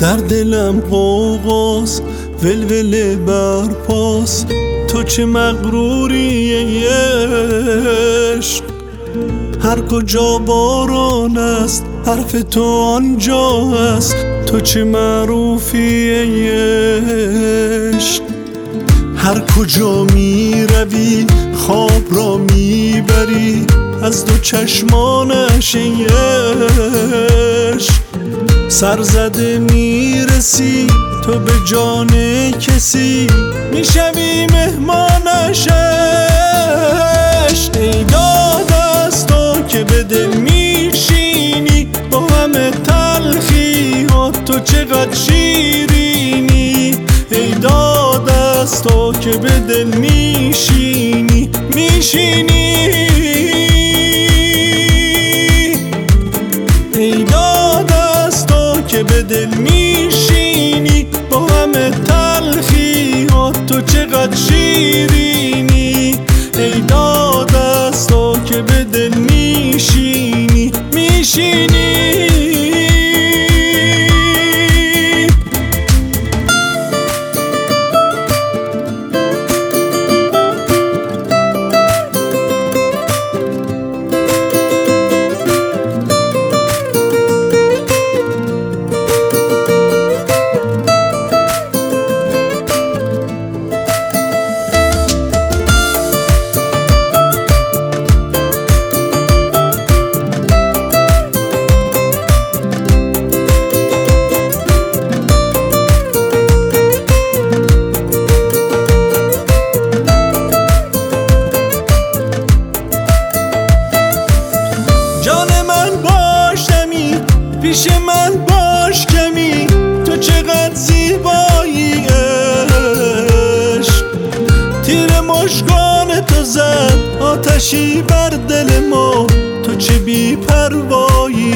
در دلم غوغاست ولوله برپاست، تو چه مغروری ای عشق. هر کجا باران است حرف تو آنجا است، تو چه معروفی ای عشق. هر کجا می روی خواب را می بری، از دو چشمانش ای عشق. سرزده می رسی تو به جان کسی، می شوی مهمانش عشق. ای داد از تو که به دل می شینی، با همه تلخی ها تو چقدر شیرینی. ای داد از تو که به دل می شینی ای داد از تو که به دل می شینی، با همه تلخی ها تو چقدر شیرینی. ای داد از تو که به دل می شینی پیش من باش کمی، تو چقدر زیبایی عشق. تیر مژگان تو زد آتشی بر دل ما، تو چه بی پروایی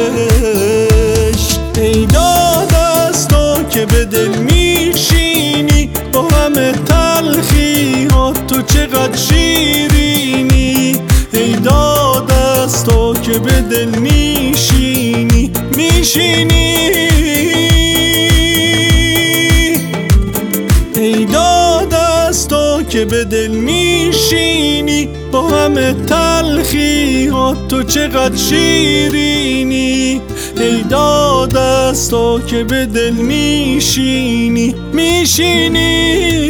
عشق. ای داد از تو که به دل می شینی، با همه تلخی ها تو چقدر شیرینی. ای داد از تو که به دل می شینی ای داد از تو که به دل می شینی، با همه تلخی ها تو چقدر شیرینی. ای داد از تو که به دل می شینی